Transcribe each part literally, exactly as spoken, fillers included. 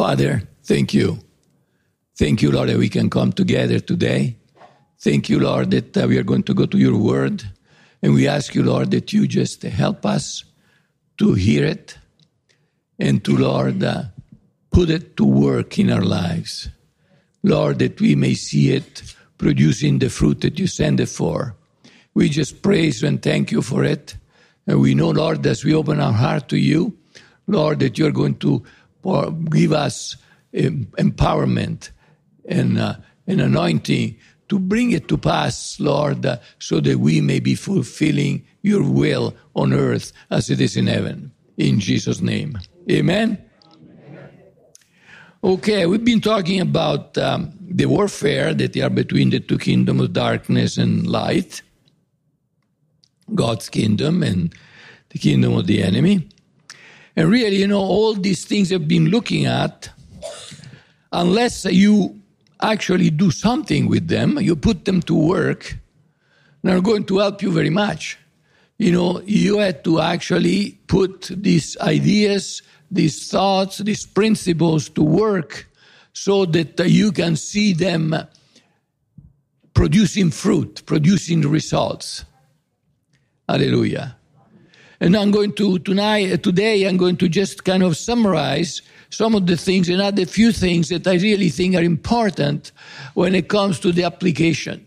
Father, thank you. Thank you, Lord, that we can come together today. Thank you, Lord, that uh, we are going to go to your word. And we ask you, Lord, that you just help us to hear it and to, Lord, uh, put it to work in our lives. Lord, that we may see it producing the fruit that you send it for. We just praise you and thank you for it. And we know, Lord, as we open our heart to you, Lord, that you're going to pour, give us um, empowerment and uh, an anointing to bring it to pass, Lord, uh, so that we may be fulfilling your will on earth as it is in heaven. In Jesus' name. Amen? Amen. Okay, we've been talking about um, the warfare that are between the two kingdoms of darkness and light, God's kingdom and the kingdom of the enemy. And really, you know, all these things I've been looking at, unless you actually do something with them, you put them to work, they're going to help you very much. You know, you had to actually put these ideas, these thoughts, these principles to work so that uh, you can see them producing fruit, producing results. Hallelujah. And I'm going to, tonight, today, I'm going to just kind of summarize some of the things and add a few things that I really think are important when it comes to the application.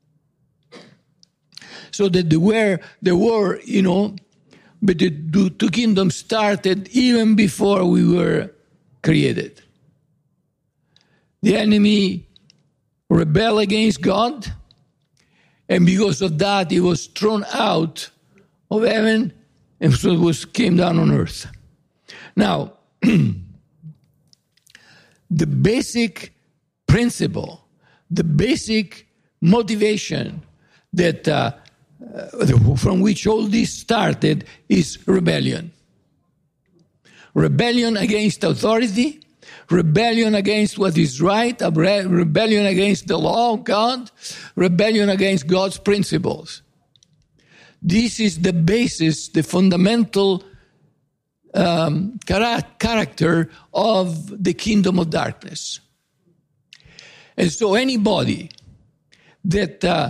So that the war, the war, you know, but the two kingdoms started even before we were created. The enemy rebelled against God, and because of that, he was thrown out of heaven, and so it was came down on earth. Now, the basic principle, the basic motivation that uh, uh, from which all this started is rebellion. Rebellion against authority, rebellion against what is right, rebellion against the law of God, rebellion against God's principles. This is the basis, the fundamental um, character of the kingdom of darkness. And so anybody that uh,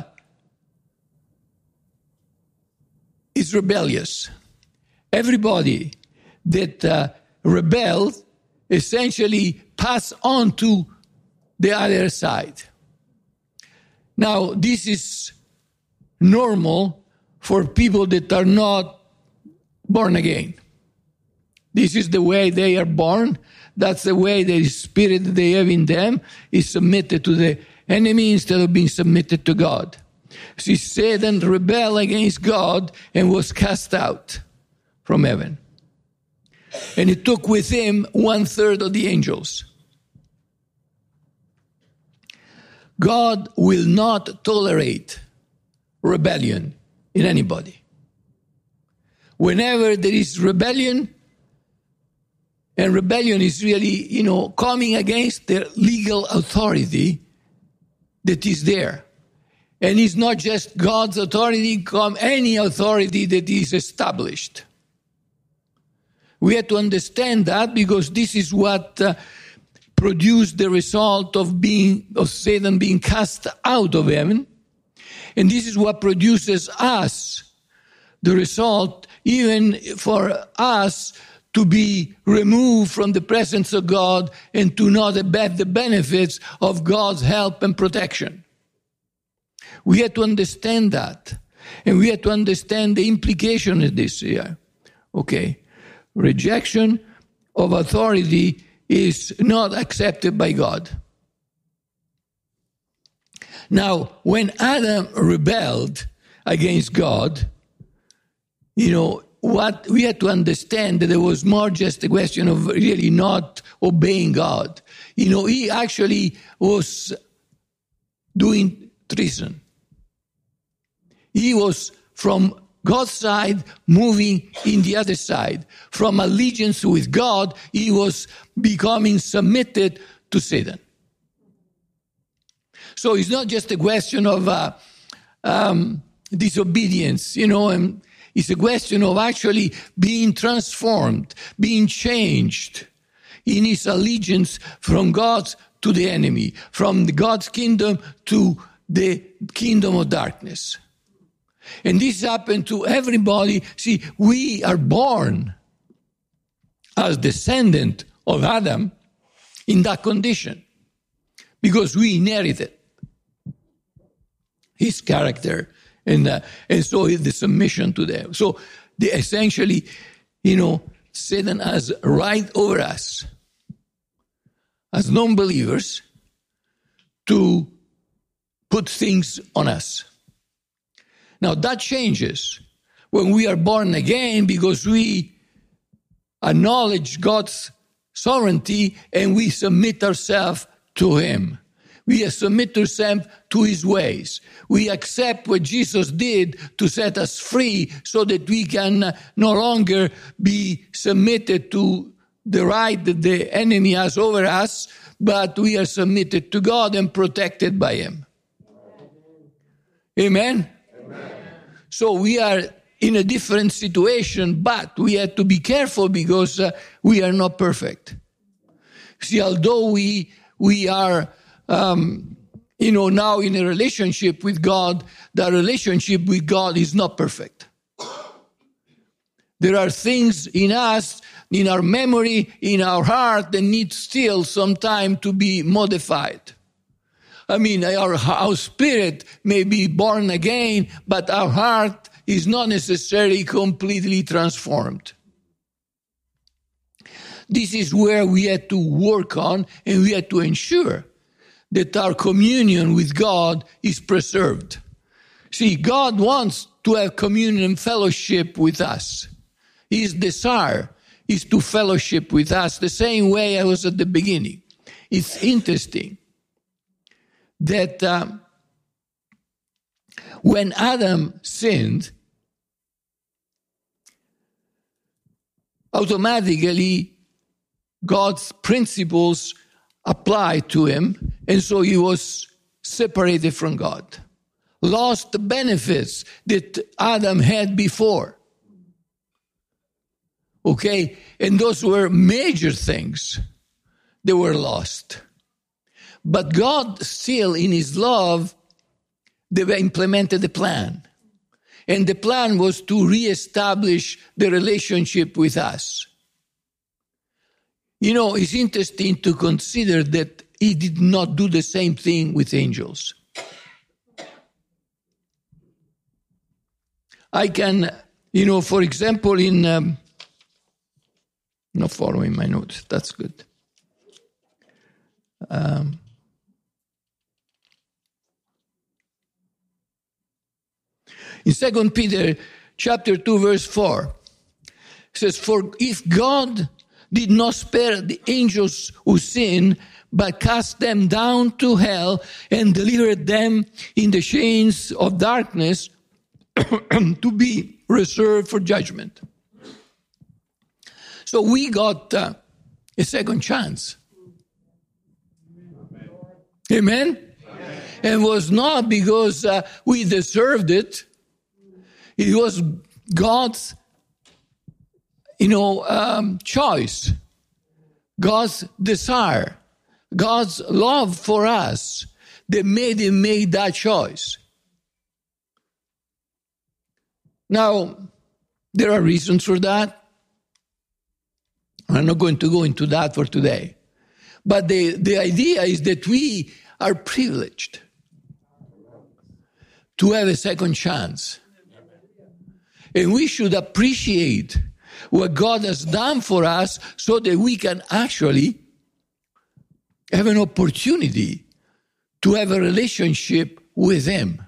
is rebellious, everybody that uh, rebelled essentially pass on to the other side. Now, this is normal for people that are not born again. This is the way they are born. That's the way the spirit that they have in them is submitted to the enemy instead of being submitted to God. See, Satan rebelled against God and was cast out from heaven. And he took with him one third of the angels. God will not tolerate rebellion in anybody. Whenever there is rebellion, and rebellion is really, you know, coming against the legal authority that is there. And it's not just God's authority, come any authority that is established. We have to understand that because this is what uh, produced the result of being of Satan being cast out of heaven. And this is what produces us, the result, even for us to be removed from the presence of God and to not have the benefits of God's help and protection. We have to understand that. And we have to understand the implication of this here. Okay. Rejection of authority is not accepted by God. Now, when Adam rebelled against God, you know, what we had to understand that there was more just a question of really not obeying God. You know, he actually was doing treason. He was from God's side moving in the other side. From allegiance with God, he was becoming submitted to Satan. So it's not just a question of uh, um, disobedience, you know, and it's a question of actually being transformed, being changed. in his allegiance from God to the enemy, from God's kingdom to the kingdom of darkness. And this happened to everybody. See, we are born as descendant of Adam in that condition because we inherited his character and uh, and so the submission to them. So they essentially, you know, Satan has right over us as non-believers to put things on us. Now that changes when we are born again because we acknowledge God's sovereignty and we submit ourselves to him. We submit ourselves to his ways. We accept what Jesus did to set us free so that we can no longer be submitted to the right that the enemy has over us, but we are submitted to God and protected by him. Amen? Amen. So we are in a different situation, but we have to be careful because uh, we are not perfect. See, although we we are, um, you know, now in a relationship with God, the relationship with God is not perfect. There are things in us, in our memory, in our heart that need still some time to be modified. I mean, our, our spirit may be born again, but our heart is not necessarily completely transformed. This is where we have to work on, and we have to ensure that our communion with God is preserved. See, God wants to have communion and fellowship with us. His desire is to fellowship with us the same way I was at the beginning. It's interesting that um, when Adam sinned, automatically God's principles applied to him, and so he was separated from God, lost the benefits that Adam had before. Okay, and those were major things that were lost. But God still, in his love, they implemented the plan. And the plan was to reestablish the relationship with us. You know, it's interesting to consider that he did not do the same thing with angels. I can, you know, for example, in... Um, not following my notes, that's good. Um, in Second Peter chapter two, verse four, it says, "For if God did not spare the angels who sinned, but cast them down to hell and delivered them in the chains of darkness to be reserved for judgment." So we got uh, a second chance. Amen? Amen. And it was not because uh, we deserved it. It was God's, you know, um, choice, God's desire, God's love for us that made him make that choice. Now, there are reasons for that. I'm not going to go into that for today. But the, the idea is that we are privileged to have a second chance. And we should appreciate what God has done for us so that we can actually have an opportunity to have a relationship with him.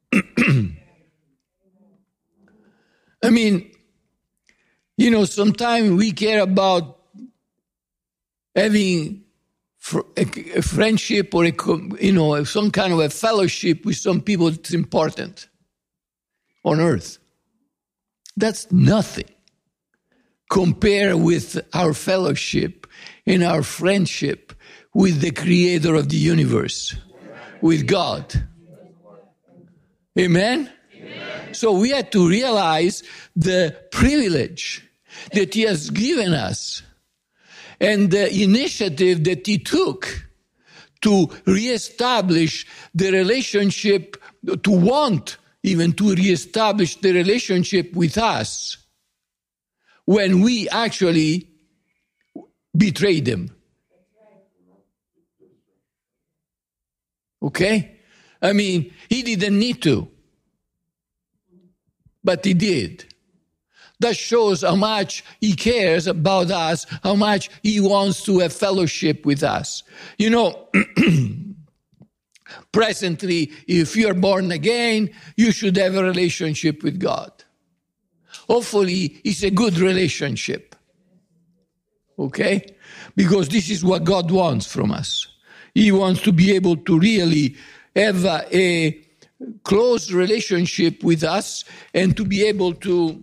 I mean, you know, sometimes we care about having a friendship or, a, you know, some kind of a fellowship with some people that's important on earth. That's nothing compared with our fellowship and our friendship with the creator of the universe, with God. Amen? Amen. So we have to realize the privilege that he has given us. and the initiative that he took to reestablish the relationship, to want even to reestablish the relationship with us when we actually betrayed him. Okay? I mean, he didn't need to, but he did. That shows how much he cares about us, how much he wants to have fellowship with us. You know, presently, if you're born again, you should have a relationship with God. Hopefully, it's a good relationship. Okay? Because this is what God wants from us. He wants to be able to really have a, a close relationship with us and to be able to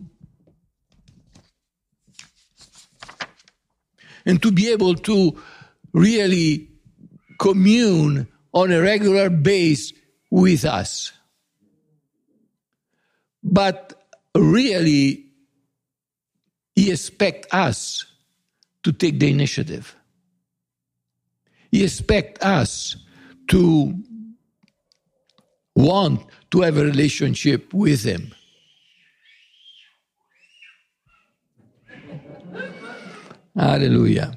and to be able to really commune on a regular basis with us. But really, he expects us to take the initiative. He expects us to want to have a relationship with him. Hallelujah.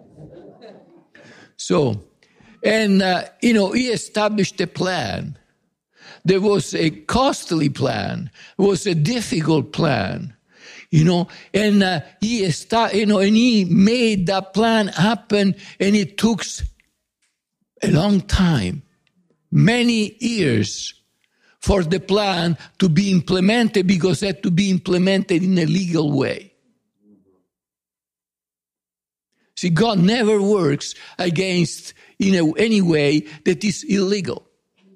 So, and, uh, you know, he established a plan. There was a costly plan. It was a difficult plan, you know, and uh, he, esta- you know, and he made that plan happen, and it took a long time, many years, for the plan to be implemented, because it had to be implemented in a legal way. See, God never works against, in a, any way that is illegal.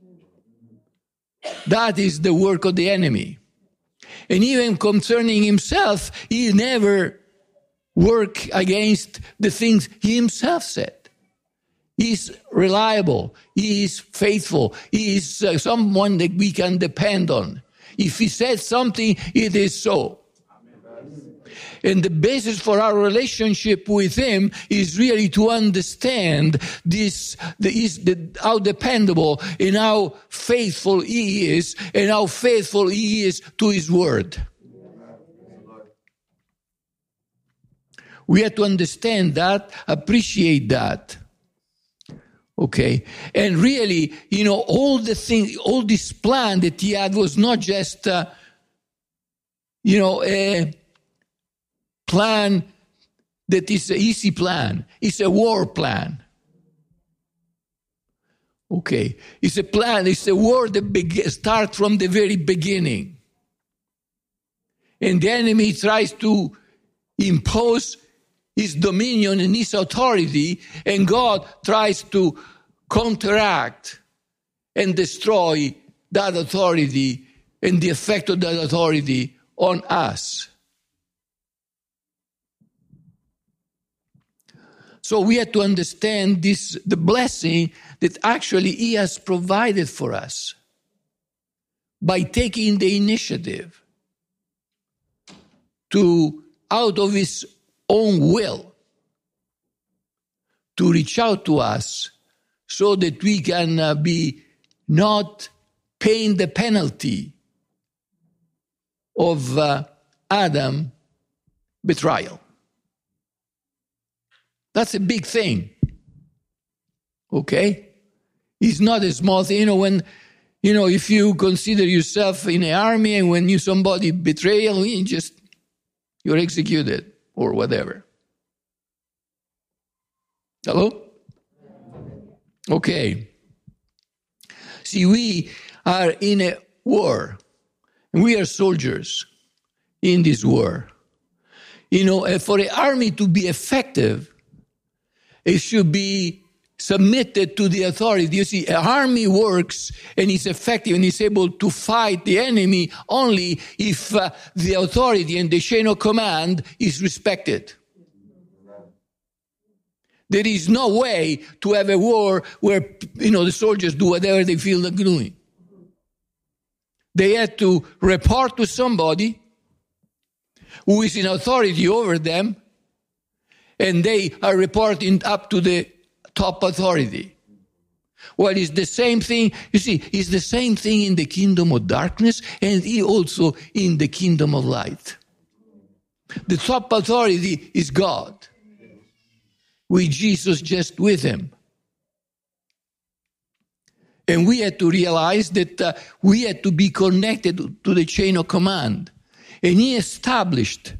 That is the work of the enemy. And even concerning himself, he never worked against the things he himself said. He is reliable. He is faithful. He is uh, someone that we can depend on. If he said something, it is so. And the basis for our relationship with him is really to understand this, the, is the, how dependable and how faithful he is, and how faithful he is to his word. We have to understand that, appreciate that. Okay. And really, you know, all the things, all this plan that he had was not just, uh, you know, a plan that is an easy plan. It's a war plan. Okay. It's a plan, it's a war that be- starts from the very beginning. And the enemy tries to impose his dominion and his authority, and God tries to counteract and destroy that authority and the effect of that authority on us. So we have to understand this, the blessing that actually he has provided for us by taking the initiative to, out of his own will, to reach out to us so that we can uh, be not paying the penalty of uh, Adam's betrayal. That's a big thing. Okay? It's not a small thing. You know, when, you know, if you consider yourself in an army and when you somebody betray you, you just, you're executed or whatever. Hello? Okay. See, we are in a war. And we are soldiers in this war. You know, for an army to be effective, it should be submitted to the authority. You see, an army works and is effective and is able to fight the enemy only if uh, the authority and the chain of command is respected. There is no way to have a war where, you know, the soldiers do whatever they feel like doing. They had to report to somebody who is in authority over them, and they are reporting up to the top authority. Well, it's the same thing, you see, it's the same thing in the kingdom of darkness and also in the kingdom of light. The top authority is God, with Jesus just with him. And we had to realize that uh, we had to be connected to the chain of command. And he established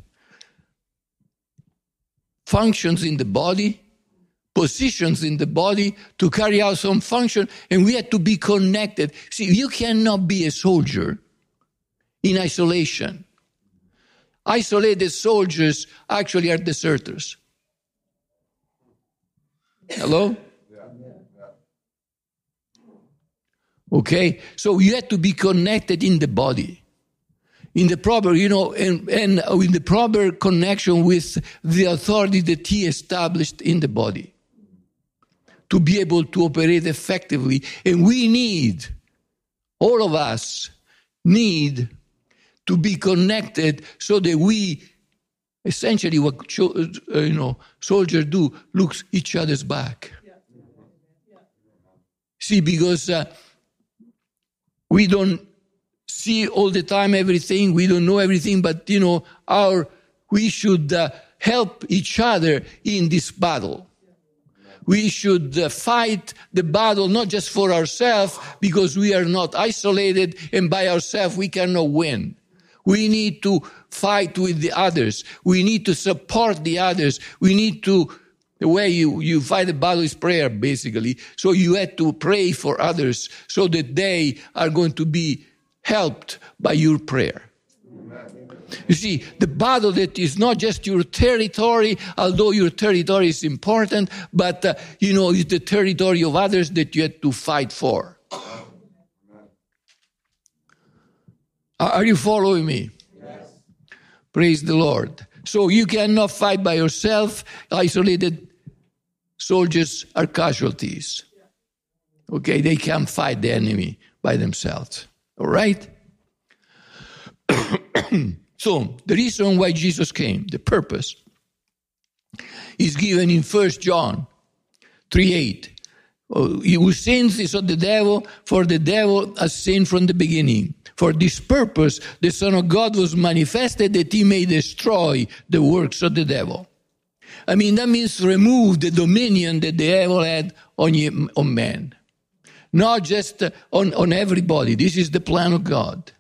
functions in the body, positions in the body to carry out some function, and we had to be connected. See, you cannot be a soldier in isolation. Isolated soldiers actually are deserters. Hello? Okay? So you have to be connected in the body. In the proper, you know, and, and in the proper connection with the authority that he established in the body to be able to operate effectively. And we need, all of us need to be connected so that we, essentially what, uh, you know, soldiers do, looks each other's back. Yeah. Yeah. See, because uh, we don't see all the time everything, we don't know everything, but, you know, our we should uh, help each other in this battle. We should uh, fight the battle not just for ourselves, because we are not isolated, and by ourselves we cannot win. We need to fight with the others. We need to support the others. We need to, the way you, you fight the battle is prayer, basically. So you have to pray for others so that they are going to be helped by your prayer. You see, the battle that is not just your territory, although your territory is important, but, uh, you know, it's the territory of others that you have to fight for. Are you following me? Yes. Praise the Lord. So you cannot fight by yourself. Isolated soldiers are casualties. Okay, they can't fight the enemy by themselves. All right? So, the reason why Jesus came, the purpose, is given in First John three eight. He who sins is of the devil, for the devil has sinned from the beginning. For this purpose, the Son of God was manifested that he may destroy the works of the devil. I mean, that means remove the dominion that the devil had on, you, on man. Not just on, on everybody. This is the plan of God.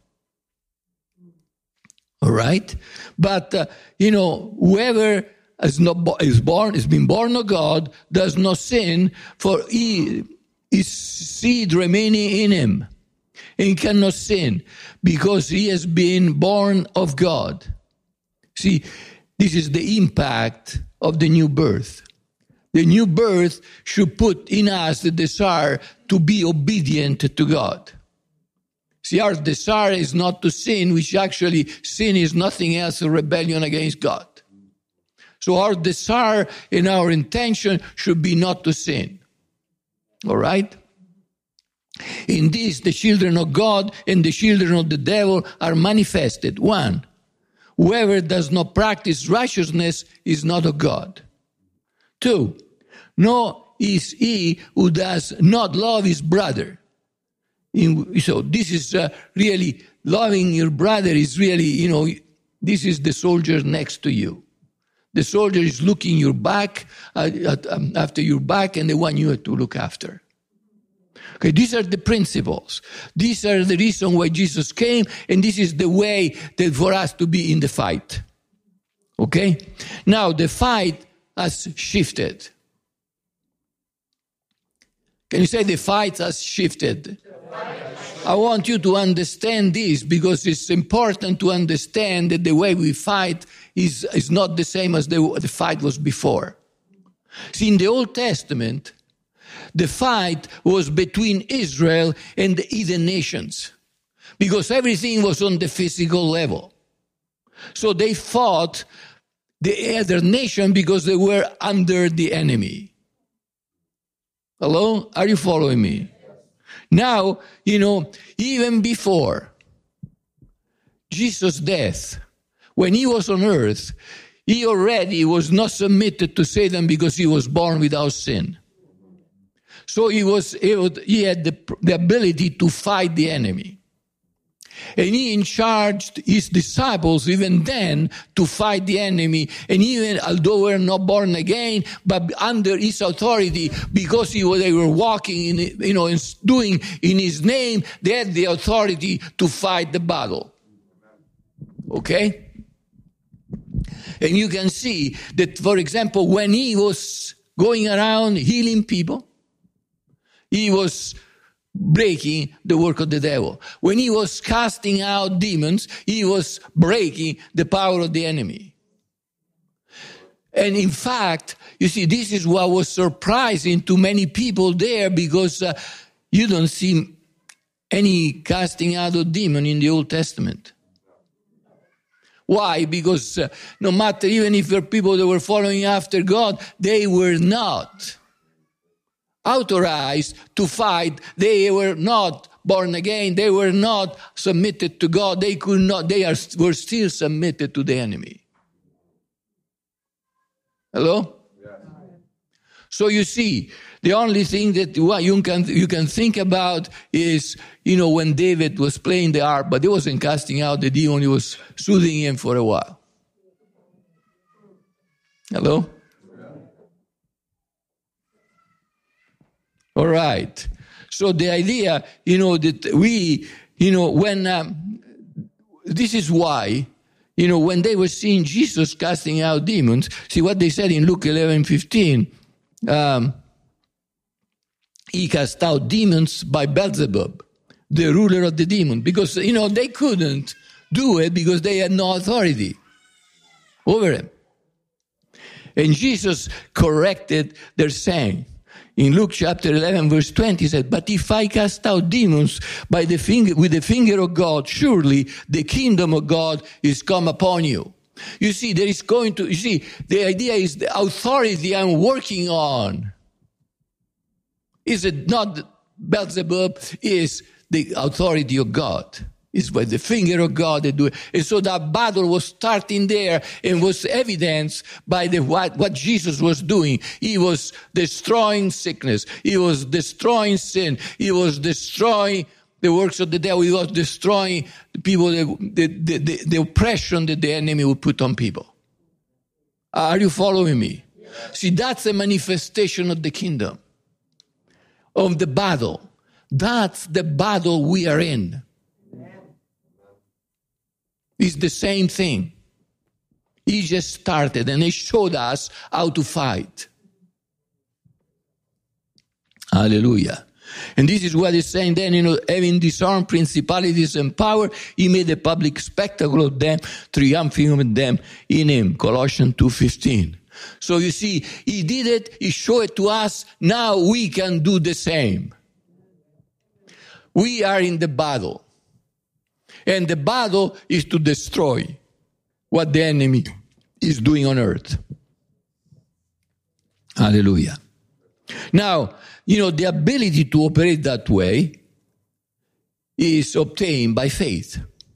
All right? But, uh, you know, whoever is, not, is born, has been born of God, does not sin, for he is seed remaining in him. And he cannot sin because he has been born of God. See, this is the impact of the new birth. The new birth should put in us the desire to be obedient to God. See, our desire is not to sin, which actually sin is nothing else than rebellion against God. So our desire and our intention should be not to sin. All right? In this, the children of God and the children of the devil are manifested. One, whoever does not practice righteousness is not of God. Two, nor is he who does not love his brother. In, so this is uh, really, loving your brother is really, you know, this is the soldier next to you. The soldier is looking your back, uh, at, um, after your back, and the one you have to look after. Okay, these are the principles. These are the reason why Jesus came, and this is the way that for us to be in the fight. Okay? Now, the fight has shifted. Can you say the fight has shifted? I want you to understand this because it's important to understand that the way we fight is, is not the same as the, the fight was before. See, in the Old Testament, the fight was between Israel and the heathen nations because everything was on the physical level. So they fought the other nation because they were under the enemy. Hello? Are you following me? Now, you know, even before Jesus' death, when he was on earth, he already was not submitted to Satan because he was born without sin. So he was, he had the, the ability to fight the enemy. And he charged his disciples even then to fight the enemy. And even although they were not born again, but under his authority, because he was, they were walking in, you know, in, doing in his name, they had the authority to fight the battle. Okay? And you can see that, for example, when he was going around healing people, he was breaking the work of the devil. When he was casting out demons, he was breaking the power of the enemy. And in fact, you see, this is what was surprising to many people there, because uh, you don't see any casting out of demon in the Old Testament. Why? Because uh, no matter, even if there were people that were following after God, they were not authorized to fight. They were not born again. They were not submitted to God. They could not, they are, were still submitted to the enemy. Hello? Yeah. So you see, the only thing that you can, you can think about is, you know, when David was playing the harp, but he wasn't casting out the demon, he was soothing him for a while. Hello? All right. So the idea, you know, that we, you know, when, um, this is why, you know, when they were seeing Jesus casting out demons, see what they said in Luke eleven fifteen, um, he cast out demons by Beelzebub, the ruler of the demon, because, you know, they couldn't do it because they had no authority over him. And Jesus corrected their saying. In Luke chapter eleven, verse twenty, he said, "But if I cast out demons by the finger, with the finger of God, surely the kingdom of God is come upon you." You see, there is going to, you see, the idea is the authority I'm working on. Is it not Beelzebub? Is the authority of God. It's by the finger of God they do it. And so that battle was starting there and was evidenced by the what, what Jesus was doing. He was destroying sickness. He was destroying sin. He was destroying the works of the devil. He was destroying the people, the, the, the, the, the oppression that the enemy would put on people. Are you following me? Yeah. See, that's a manifestation of the kingdom, of the battle. That's the battle we are in. It's the same thing. He just started and he showed us how to fight. Hallelujah. And this is what he's saying then, you know, having disarmed principalities and power, he made a public spectacle of them, triumphing over them in him. Colossians two fifteen. So you see, he did it, he showed it to us, now we can do the same. We are in the battle. And the battle is to destroy what the enemy is doing on earth. Hallelujah. Now, you know, the ability to operate that way is obtained by faith.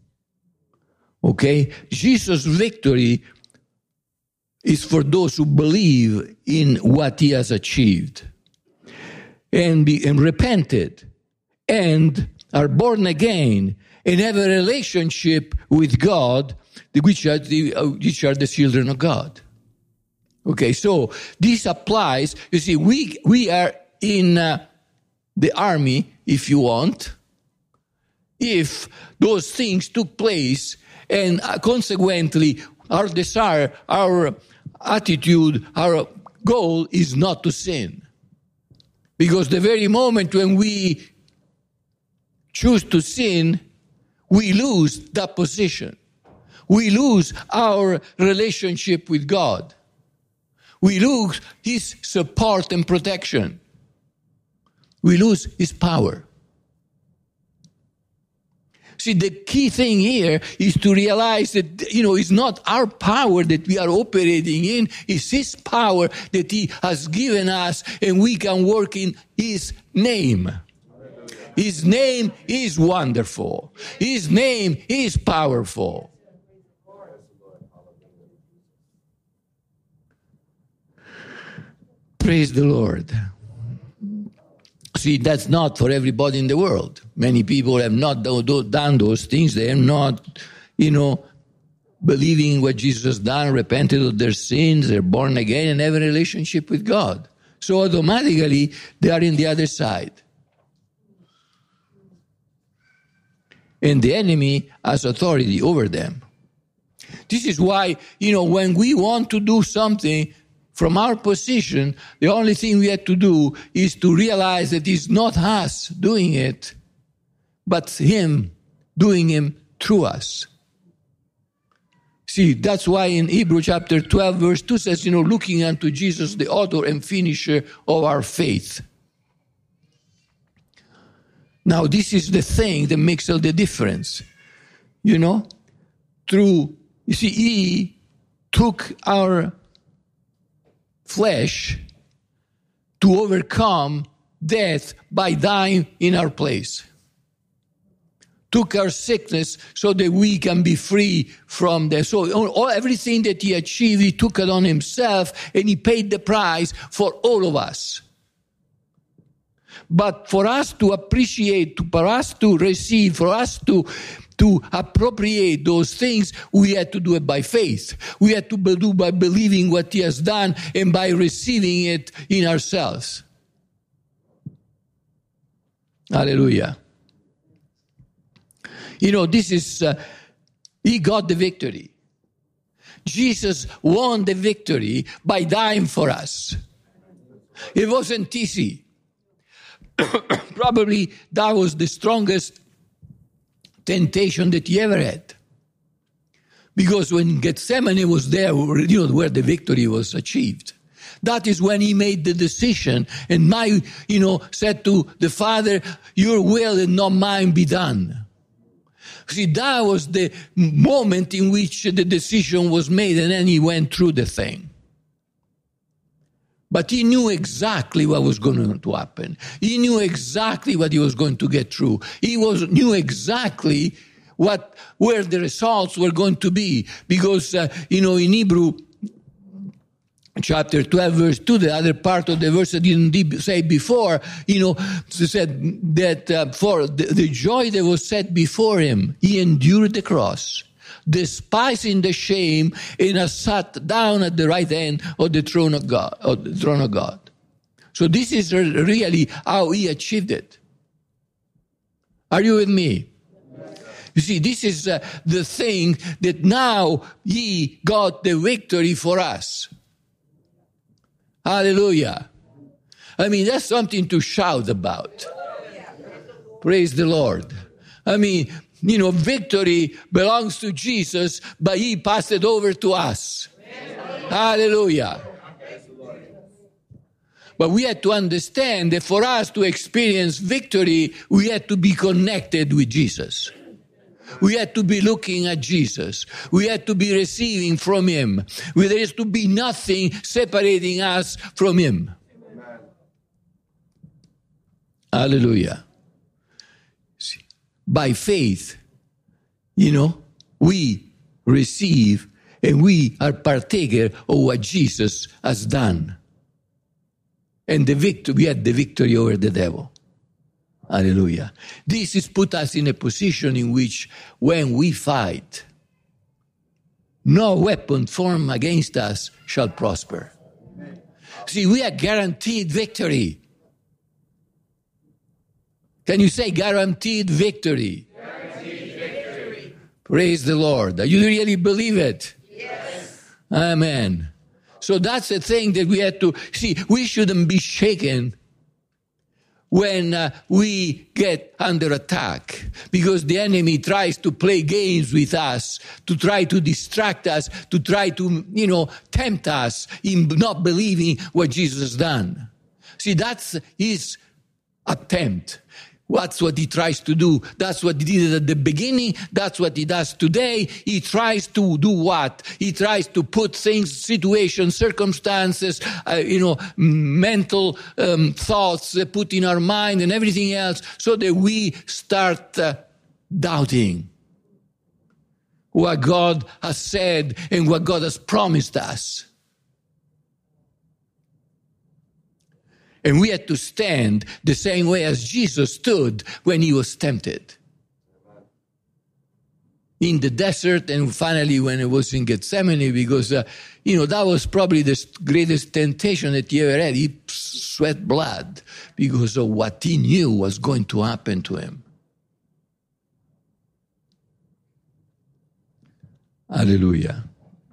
Okay? Jesus' victory is for those who believe in what he has achieved and, be, and repented and are born again and have a relationship with God, which are the, which are the children of God. Okay, so this applies. You see, we we are in uh, the army, if you want, if those things took place, and uh, consequently, our desire, our attitude, our goal is not to sin. Because the very moment when we choose to sin, we lose that position. We lose our relationship with God. We lose his support and protection. We lose his power. See, the key thing here is to realize that, you know, it's not our power that we are operating in, it's his power that he has given us, and we can work in his name. His name is wonderful. His name is powerful. Praise the Lord. See, that's not for everybody in the world. Many people have not do, do, done those things. They are not, you know, believing what Jesus has done, repented of their sins, they're born again, and have a relationship with God. So automatically, they are in the other side. And the enemy has authority over them. This is why, you know, when we want to do something from our position, the only thing we have to do is to realize that it's not us doing it, but Him doing Him through us. See, that's why in Hebrews chapter twelve, verse two says, you know, looking unto Jesus, the author and finisher of our faith. Now, this is the thing that makes all the difference. You know, through, you see, He took our flesh to overcome death by dying in our place. Took our sickness so that we can be free from that. So all, everything that He achieved, He took it on Himself, and He paid the price for all of us. But for us to appreciate, for us to receive, for us to to appropriate those things, we had to do it by faith. We had to do by believing what He has done and by receiving it in ourselves. Hallelujah. You know, this is, uh, He got the victory. Jesus won the victory by dying for us. It wasn't easy. Probably that was the strongest temptation that He ever had. Because when Gethsemane was there, you know, where the victory was achieved. That is when He made the decision and my, you know, said to the Father, your will and not mine be done. See, that was the moment in which the decision was made, and then He went through the thing. But He knew exactly what was going to happen. He knew exactly what He was going to get through. He was knew exactly what where the results were going to be. Because, uh, you know, in Hebrew chapter twelve, verse two, the other part of the verse I didn't say before, you know, it said that uh, for the, the joy that was set before Him, He endured the cross, despising the shame, and has sat down at the right hand of the throne of God. Of the throne of God. So this is really how He achieved it. Are you with me? You see, this is uh, the thing that now He got the victory for us. Hallelujah. I mean, that's something to shout about. Praise the Lord. I mean, you know, victory belongs to Jesus, but He passed it over to us. Amen. Hallelujah. But we had to understand that for us to experience victory, we had to be connected with Jesus. We had to be looking at Jesus. We had to be receiving from Him. There is to be nothing separating us from Him. Amen. Hallelujah. By faith, you know, we receive and we are partaker of what Jesus has done. And the victory, we had the victory over the devil. Hallelujah. This has put us in a position in which when we fight, no weapon formed against us shall prosper. See, we are guaranteed victory. Can you say guaranteed victory? Guaranteed victory. Praise the Lord. Do you really believe it? Yes. Amen. So that's the thing that we have to see. We shouldn't be shaken when uh, we get under attack, because the enemy tries to play games with us, to try to distract us, to try to, you know, tempt us in not believing what Jesus has done. See, that's his attempt. That's what he tries to do. That's what he did at the beginning. That's what he does today. He tries to do what? He tries to put things, situations, circumstances, uh, you know, mental um, thoughts uh, put in our mind and everything else so that we start uh, doubting what God has said and what God has promised us. And we had to stand the same way as Jesus stood when he was tempted. In the desert, and finally when it was in Gethsemane, because, uh, you know, that was probably the greatest temptation that he ever had. He sweat blood because of what he knew was going to happen to him. Hallelujah.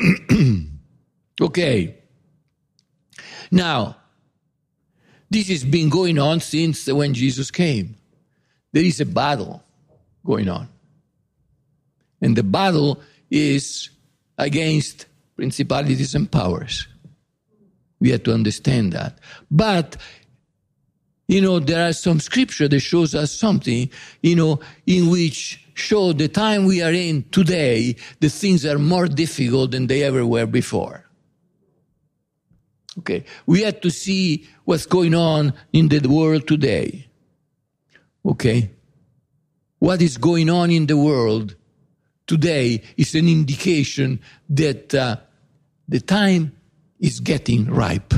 Okay. Now, this has been going on since when Jesus came. There is a battle going on. And the battle is against principalities and powers. We have to understand that. But, you know, there are some scripture that shows us something, you know, in which show the time we are in today, the things are more difficult than they ever were before. Okay, we have to see what's going on in the world today. Okay, what is going on in the world today is an indication that uh, the time is getting ripe.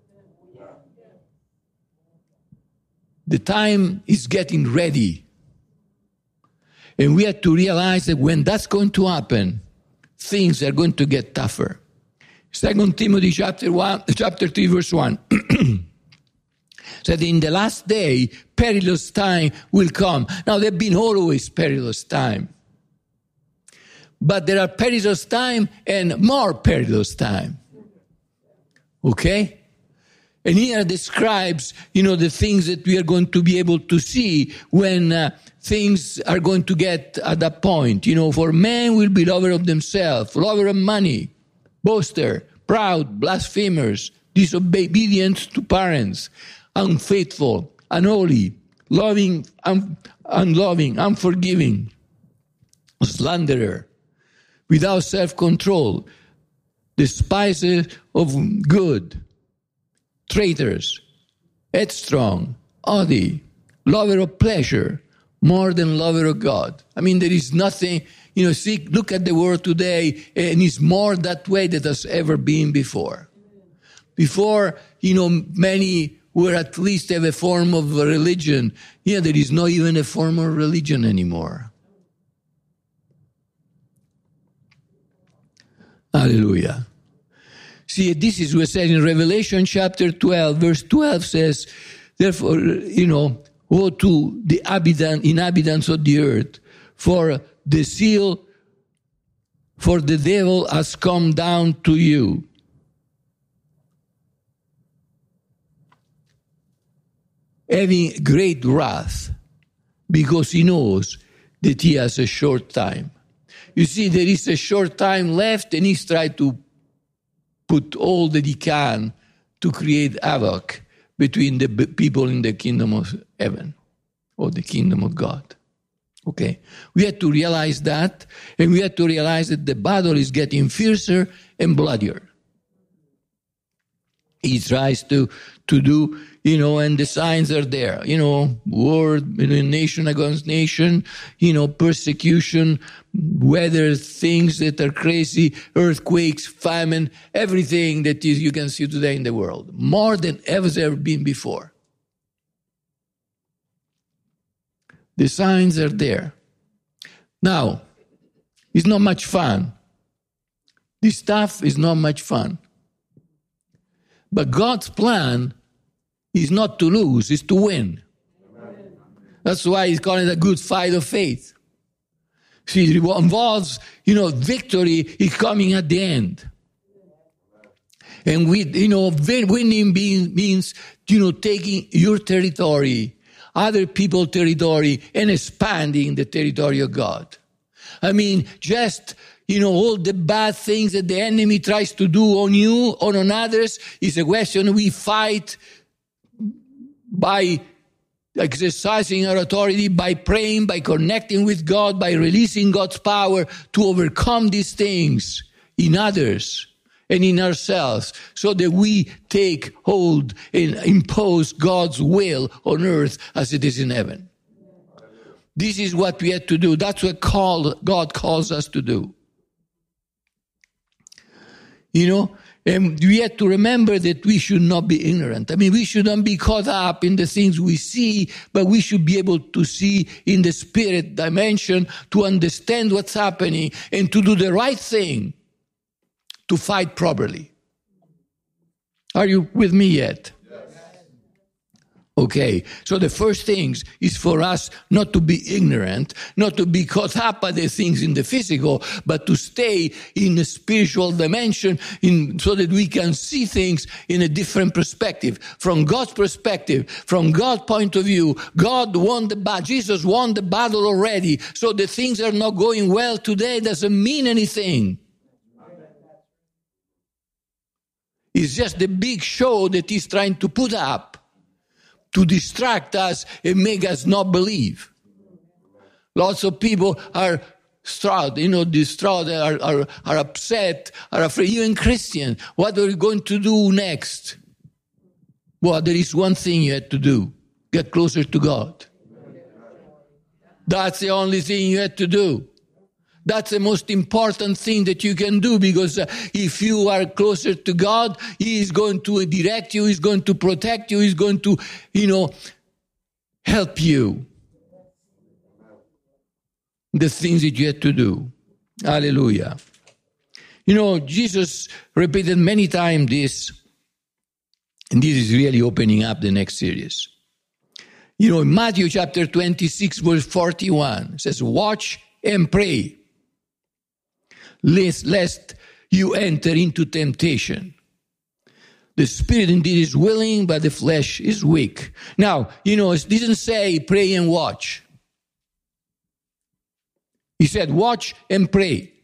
The time is getting ready. And we have to realize that when that's going to happen, things are going to get tougher. Second Timothy chapter one, chapter three, verse one. Said in the last day, perilous time will come. Now, there have been always perilous time. But there are perilous time and more perilous time. Okay? And here describes, you know, the things that we are going to be able to see when uh, things are going to get at that point. You know, for men will be lover of themselves, lover of money, boaster, proud, blasphemers, disobedient to parents, unfaithful, unholy, loving, un- unloving, unforgiving, slanderer, without self-control, despisers of good, traitors, headstrong, haughty, lover of pleasure, more than lover of God. I mean, there is nothing, you know, see, look at the world today, and it's more that way than has ever been before. Before, you know, many were at least have a form of religion. Yeah, there is not even a form of religion anymore. Hallelujah. See, this is what said in Revelation chapter twelve, verse twelve says, therefore, you know, woe to the inhabitants, inhabitants of the earth, for the seal, for the devil has come down to you. Having great wrath, because he knows that he has a short time. You see, there is a short time left, and he's trying to put all that he can to create havoc between the people in the kingdom of heaven or the kingdom of God. Okay? We have to realize that, and we have to realize that the battle is getting fiercer and bloodier. He tries to, to do, you know, and the signs are there, you know, war, you know, nation against nation, you know, persecution, weather, things that are crazy, earthquakes, famine, everything that is, you can see today in the world, more than ever ever been before. The signs are there. Now, it's not much fun. This stuff is not much fun. But God's plan is not to lose, it's to win. Amen. That's why he's calling it a good fight of faith. See, it involves, you know, victory is coming at the end. And we, you know, winning means, you know, taking your territory, other people's territory, and expanding the territory of God. I mean, just, you know, all the bad things that the enemy tries to do on you or on others is a question we fight by exercising our authority, by praying, by connecting with God, by releasing God's power to overcome these things in others and in ourselves, so that we take hold and impose God's will on earth as it is in heaven. This is what we have to do. That's what call, God calls us to do. You know, And we have to remember that we should not be ignorant. I mean, we shouldn't be caught up in the things we see, but we should be able to see in the spirit dimension, to understand what's happening, and to do the right thing to fight properly. Are you with me yet? Okay, so the first thing is for us not to be ignorant, not to be caught up by the things in the physical, but to stay in the spiritual dimension in, so that we can see things in a different perspective. From God's perspective, from God's point of view, God won the battle. Jesus won the battle already. So the things are not going well today doesn't mean anything. It's just the big show that he's trying to put up to distract us and make us not believe. Lots of people are distraught, you know, distraught, are, are, are upset, are afraid, even Christians. What are you going to do next? Well, there is one thing you have to do. Get closer to God. That's the only thing you have to do. That's the most important thing that you can do, because uh, if you are closer to God, He is going to direct you, He's going to protect you, He's going to, you know, help you. The things that you have to do. Hallelujah. You know, Jesus repeated many times this, and this is really opening up the next series. You know, in Matthew chapter twenty-six, verse forty-one, it says, watch and pray, lest, lest you enter into temptation. The spirit indeed is willing, but the flesh is weak. Now, you know, it didn't say pray and watch. He said watch and pray.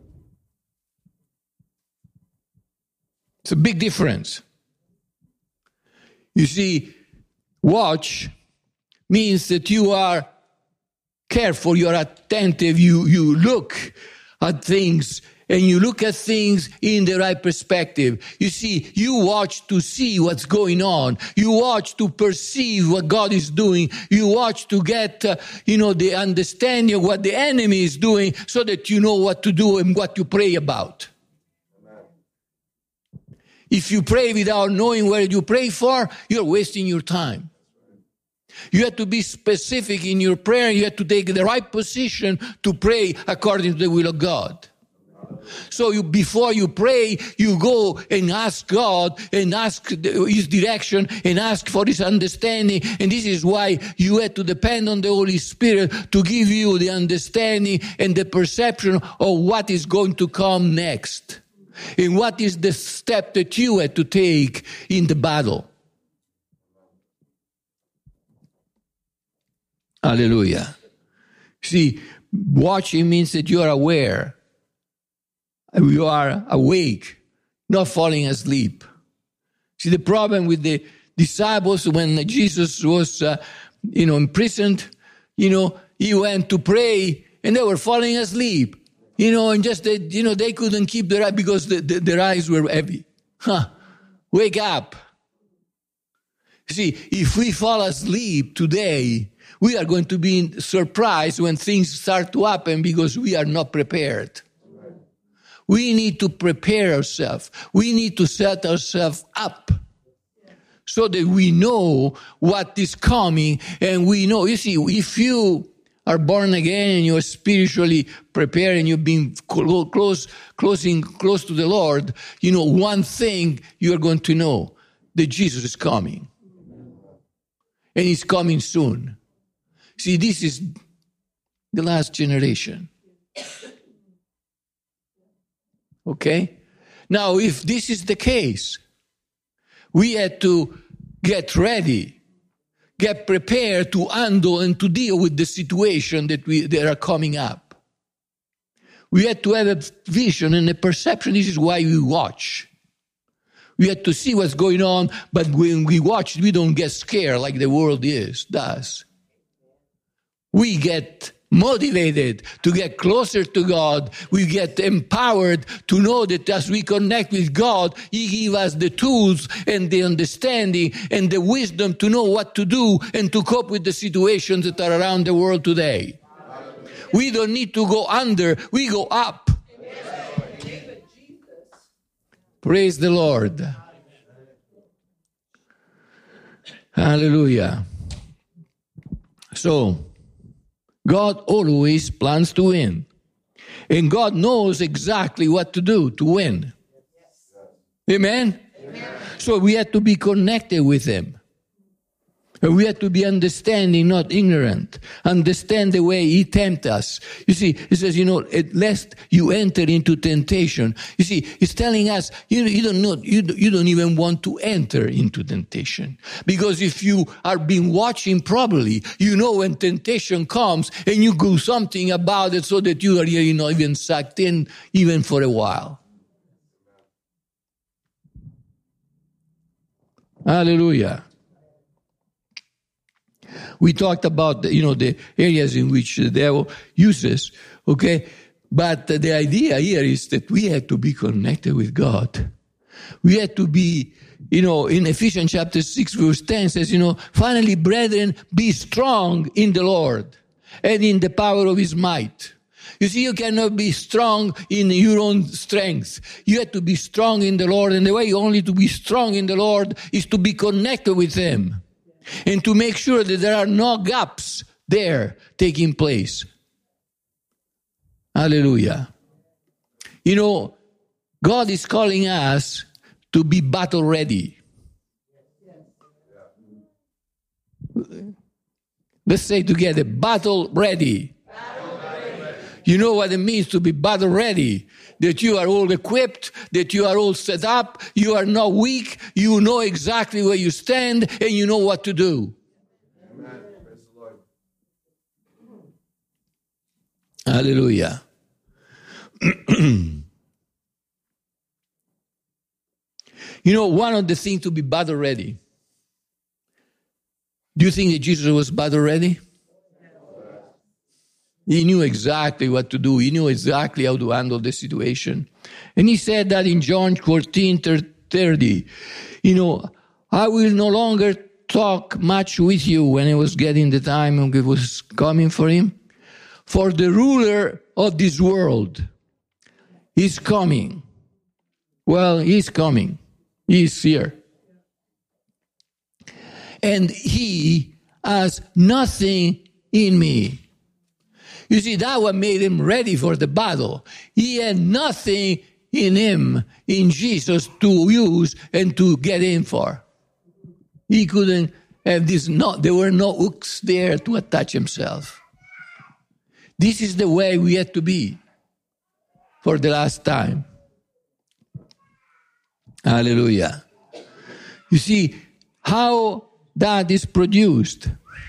It's a big difference. You see, watch means that you are careful, you are attentive, you, you look at things, and you look at things in the right perspective. You see, you watch to see what's going on. You watch to perceive what God is doing. You watch to get, uh, you know, the understanding of what the enemy is doing, so that you know what to do and what to pray about. Amen. If you pray without knowing what you pray for, you're wasting your time. You have to be specific in your prayer. You have to take the right position to pray according to the will of God. So you, before you pray, you go and ask God and ask His direction and ask for His understanding. And this is why you have to depend on the Holy Spirit to give you the understanding and the perception of what is going to come next. And what is the step that you have to take in the battle. Hallelujah. See, watching means that you are aware. You are awake, not falling asleep. See, the problem with the disciples when Jesus was, uh, you know, imprisoned, you know, he went to pray and they were falling asleep. You know, and just, they, you know, they couldn't keep their eyes because the, the, their eyes were heavy. Huh. Wake up. See, if we fall asleep today, we are going to be surprised when things start to happen because we are not prepared. We need to prepare ourselves. We need to set ourselves up so that we know what is coming, and we know. You see, if you are born again and you're spiritually prepared and you've been close, closing, close to the Lord, you know, one thing you're going to know, that Jesus is coming. And He's coming soon. See, this is the last generation. Okay? Now, if this is the case, we have to get ready, get prepared to handle and to deal with the situation that we that are coming up. We have to have a vision and a perception. This is why we watch. We have to see what's going on, but when we watch, we don't get scared like the world is, does. We get motivated to get closer to God. We get empowered to know that as we connect with God, He gives us the tools and the understanding and the wisdom to know what to do and to cope with the situations that are around the world today. We don't need to go under, we go up. Praise the Lord. Hallelujah. So, God always plans to win. And God knows exactly what to do to win. Amen? Amen. So we have to be connected with Him. And we have to be understanding, not ignorant. Understand the way He tempts us. You see, He says, you know, lest you enter into temptation. You see, He's telling us, you, you don't know, you, you don't even want to enter into temptation. Because if you are being watching properly, you know when temptation comes and you do something about it so that you are, you know, even sucked in even for a while. Hallelujah. We talked about, you know, the areas in which the devil uses, okay? But the idea here is that we have to be connected with God. We have to be, you know, in Ephesians chapter six, verse ten says, you know, finally, brethren, be strong in the Lord and in the power of His might. You see, you cannot be strong in your own strength. You have to be strong in the Lord. And the way only to be strong in the Lord is to be connected with Him. And to make sure that there are no gaps there taking place. Hallelujah. You know, God is calling us to be battle ready. Let's say together, battle ready. Battle ready. You know what it means to be battle ready? That you are all equipped, that you are all set up, you are not weak, you know exactly where you stand, and you know what to do. Amen. Praise the Lord. Hallelujah. You know, one of the things to be battle ready. Do you think that Jesus was battle ready? He knew exactly what to do. He knew exactly how to handle the situation. And he said that in John fourteen thirty, you know, I will no longer talk much with you when it was getting the time when it was coming for him. For the ruler of this world is coming. Well, he's coming. He's here. And he has nothing in me. You see, that what made him ready for the battle. He had nothing in him, in Jesus, to use and to get in for. He couldn't have this, no, there were no hooks there to attach himself. This is the way we had to be for the last time. Hallelujah. You see, how that is produced.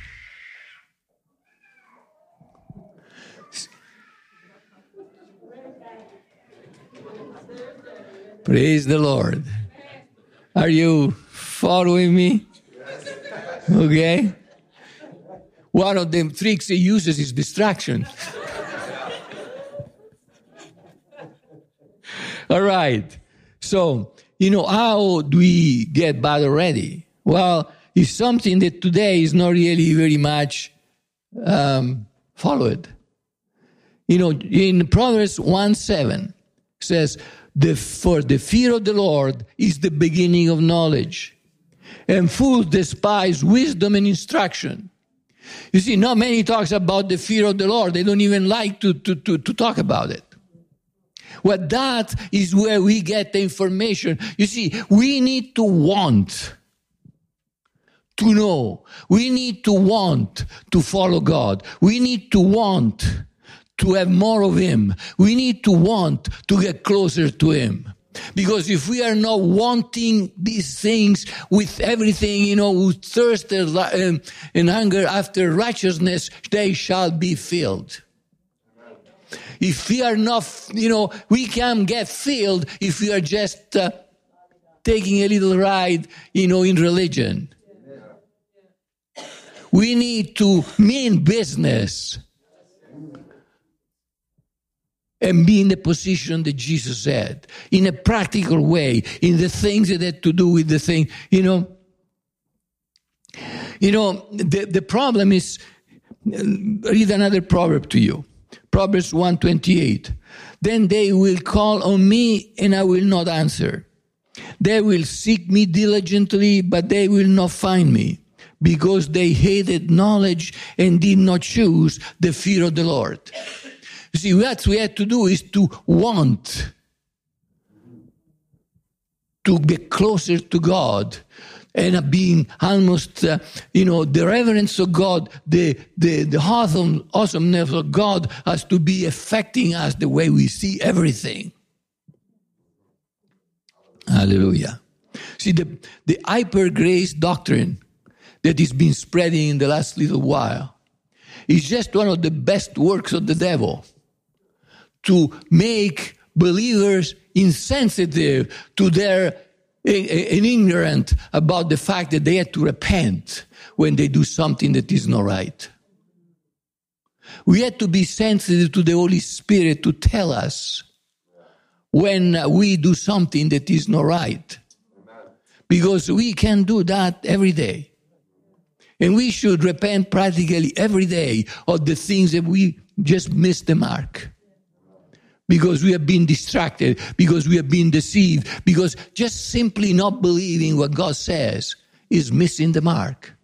Praise the Lord. Are you following me? Okay. One of the tricks he uses is distraction. All right. So, you know, how do we get battle ready? Well, it's something that today is not really very much um, followed. You know, in Proverbs one seven says, The, for the fear of the Lord is the beginning of knowledge, and fools despise wisdom and instruction. You see, not many talks about the fear of the Lord. They don't even like to, to, to, to talk about it. Well, that is where we get the information. You see, we need to want to know. We need to want to follow God. We need to want to have more of Him. We need to want to get closer to Him. Because if we are not wanting these things with everything, you know, with thirst and hunger after righteousness, they shall be filled. If we are not, you know, we can get filled if we are just uh, taking a little ride, you know, in religion. We need to mean business and be in the position that Jesus had, in a practical way, in the things that had to do with the thing, you know. You know, the, the problem is, read another proverb to you. Proverbs one twenty-eight. Then they will call on me and I will not answer. They will seek me diligently, but they will not find me, because they hated knowledge and did not choose the fear of the Lord. You see, what we have to do is to want to get closer to God, and being almost, uh, you know, the reverence of God, the, the, the awesome, awesomeness of God has to be affecting us the way we see everything. Hallelujah. See, the, the hyper grace doctrine that is been spreading in the last little while is just one of the best works of the devil to make believers insensitive to their and ignorant about the fact that they had to repent when they do something that is not right. We had to be sensitive to the Holy Spirit to tell us when we do something that is not right. Because we can do that every day. And we should repent practically every day of the things that we just missed the mark. Because we have been distracted, because we have been deceived, because just simply not believing what God says is missing the mark.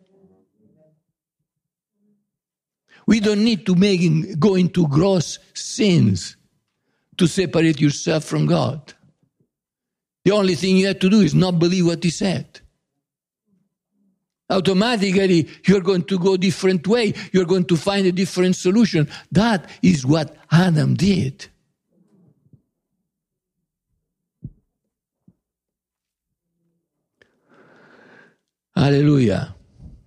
We don't need to make go into gross sins to separate yourself from God. The only thing you have to do is not believe what He said. Automatically, you're going to go a different way. You're going to find a different solution. That is what Adam did. Hallelujah.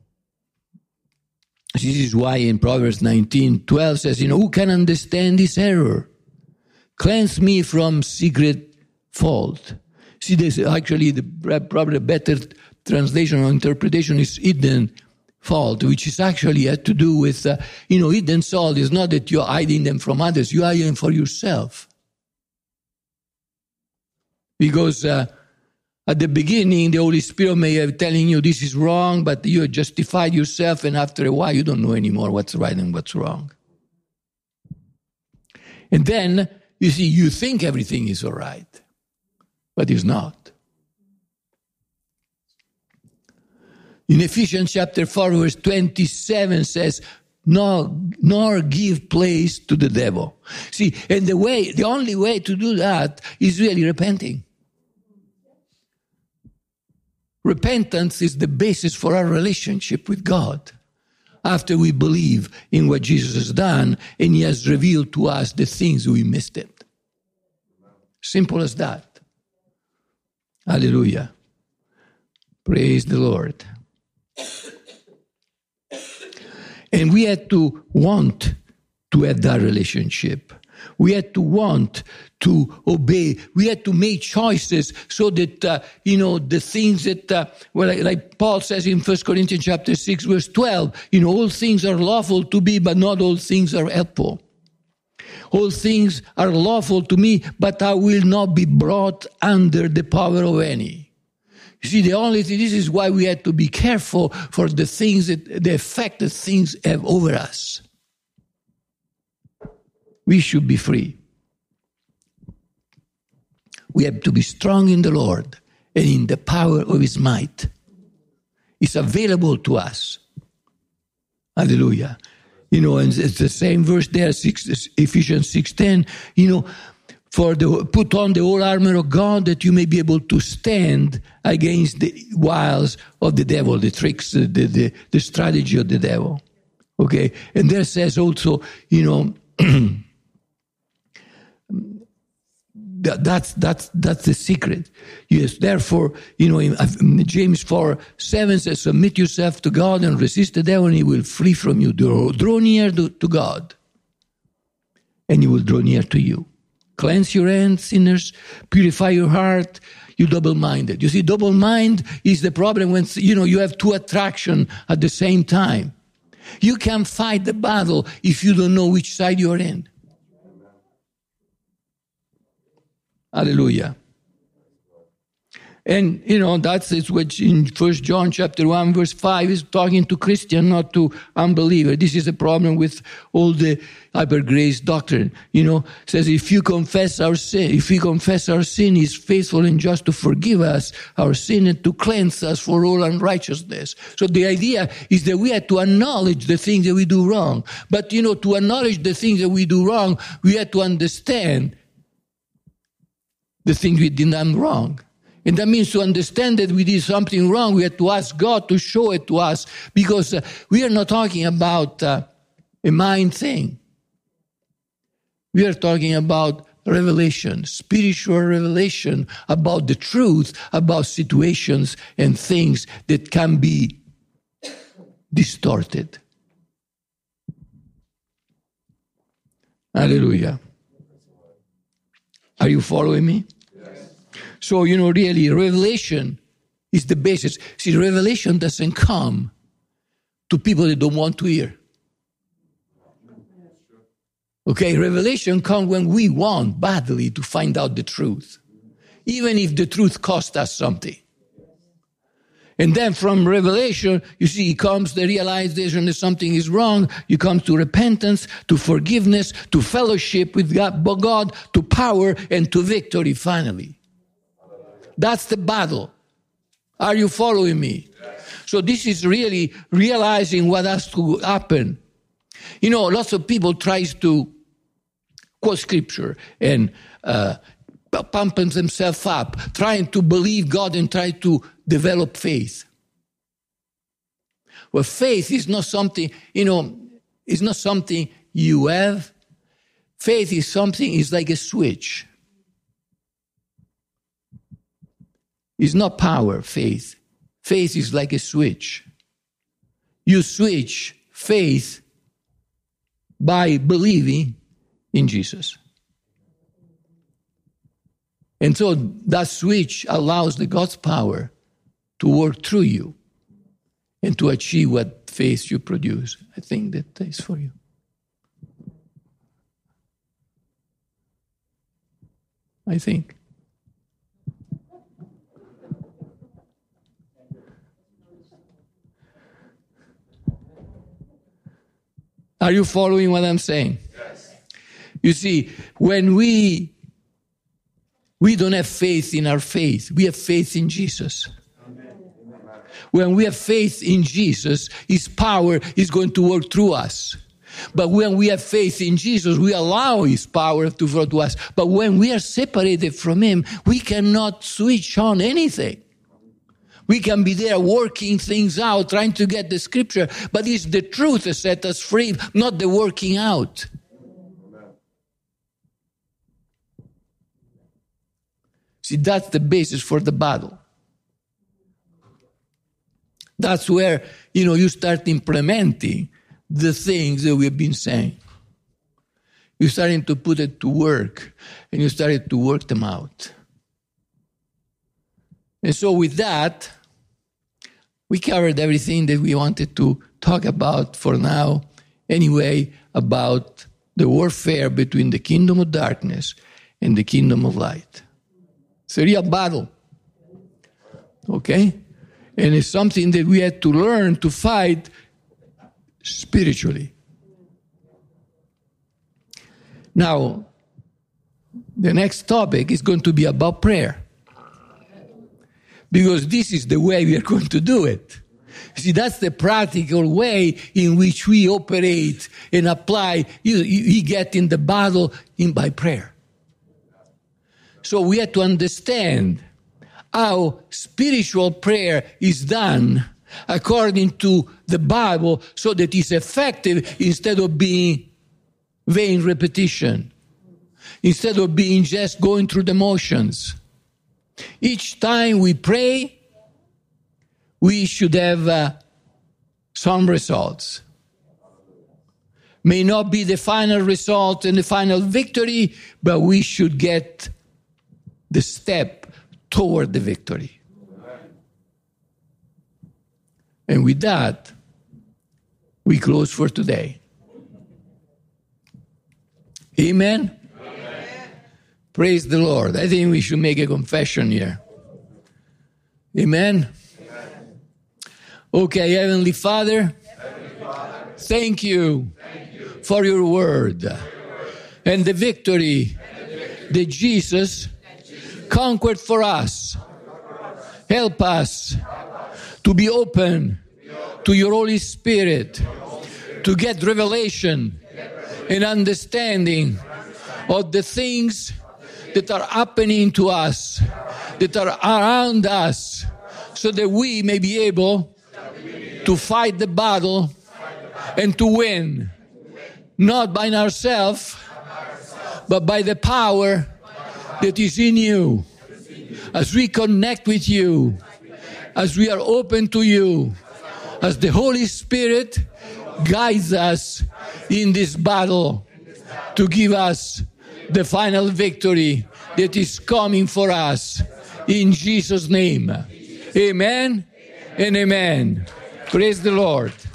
This is why in Proverbs nineteen twelve says, you know, who can understand this error? Cleanse me from secret fault. See, this actually the probably better translation or interpretation is hidden fault, which is actually had to do with, uh, you know, hidden fault is not that you're hiding them from others, you are hiding for yourself. Because uh, at the beginning, the Holy Spirit may have telling you this is wrong, but you have justified yourself, and after a while, you don't know anymore what's right and what's wrong. And then, you see, you think everything is all right, but it's not. In Ephesians chapter four, verse twenty-seven says, nor, nor give place to the devil. See, and the way, the only way to do that is really repenting. Repentance is the basis for our relationship with God. After we believe in what Jesus has done and He has revealed to us the things we missed it. Simple as that. Hallelujah. Praise the Lord. And we had to want to have that relationship. We had to want to obey. We had to make choices so that, uh, you know, the things that, uh, well, like, like Paul says in First Corinthians chapter six, verse twelve, you know, all things are lawful to me, but not all things are helpful. All things are lawful to me, but I will not be brought under the power of any. You see, the only thing, this is why we had to be careful for the things that, the effect that things have over us. We should be free. We have to be strong in the Lord and in the power of His might. It's available to us. Hallelujah. You know, and it's the same verse there, six, Ephesians six ten, you know, for the put on the whole armor of God that you may be able to stand against the wiles of the devil, the tricks, the, the, the strategy of the devil. Okay? And there says also, you know, That, that's that's that's the secret. Yes, therefore, you know, in James four seven says, submit yourself to God and resist the devil and he will flee from you. Draw, draw near to, to God and he will draw near to you. Cleanse your hands, sinners. Purify your heart, you double-minded. You see, double mind is the problem when, you know, you have two attractions at the same time. You can't fight the battle if you don't know which side you're in. Hallelujah. And, you know, that's it's what in First John chapter one, verse five is talking to Christian, not to unbeliever. This is a problem with all the hyper grace doctrine. You know, it says if you confess our sin, if we confess our sin, he's faithful and just to forgive us our sin and to cleanse us for all unrighteousness. So the idea is that we have to acknowledge the things that we do wrong. But, you know, to acknowledge the things that we do wrong, we have to understand the things we did done wrong. And that means to understand that we did something wrong, we have to ask God to show it to us, because uh, we are not talking about uh, a mind thing. We are talking about revelation, spiritual revelation about the truth, about situations and things that can be distorted. Hallelujah. Are you following me? So, you know, really, revelation is the basis. See, revelation doesn't come to people that don't want to hear. Okay, revelation comes when we want badly to find out the truth, even if the truth costs us something. And then from revelation, you see, it comes the realization that something is wrong. You come to repentance, to forgiveness, to fellowship with God, God, to power, and to victory finally. That's the battle. Are you following me? Yes. So this is really realizing what has to happen. You know, lots of people tries to quote scripture and uh, pump themselves up, trying to believe God and try to develop faith. Well, faith is not something, you know, it's not something you have. Faith is something, it's like a switch. It's not power, faith. Faith is like a switch. You switch faith by believing in Jesus. And so that switch allows the God's power to work through you and to achieve what faith you produce. I think that is for you. I think. Are you following what I'm saying? Yes. You see, when we we don't have faith in our faith, we have faith in Jesus. Amen. When we have faith in Jesus, his power is going to work through us. But when we have faith in Jesus, we allow his power to flow to us. But when we are separated from him, we cannot switch on anything. We can be there working things out, trying to get the scripture, but it's the truth that set us free, not the working out. See, that's the basis for the battle. That's where, you know, you start implementing the things that we've been saying. You're starting to put it to work, and you started to work them out. And so with that, we covered everything that we wanted to talk about for now, anyway, about the warfare between the kingdom of darkness and the kingdom of light. It's a real battle, okay? And it's something that we had to learn to fight spiritually. Now, the next topic is going to be about prayer. Because this is the way we are going to do it. See, that's the practical way in which we operate and apply. You, you, you get in the battle in by prayer. So we have to understand how spiritual prayer is done according to the Bible so that it's effective instead of being vain repetition, instead of being just going through the motions. Each time we pray, we should have uh, some results. May not be the final result and the final victory, but we should get the step toward the victory. And with that, we close for today. Amen? Amen. Praise the Lord. I think we should make a confession here. Amen? Okay, Heavenly Father, thank you for your word and the victory that Jesus conquered for us. Help us to be open to your Holy Spirit, to get revelation and understanding of the things that are happening to us, that are around us, so that we may be able to fight the battle and to win, not by ourselves, but by the power that is in you. As we connect with you, as we are open to you, as the Holy Spirit guides us in this battle to give us the final victory that is coming for us. In Jesus' name. Amen and amen. Praise the Lord.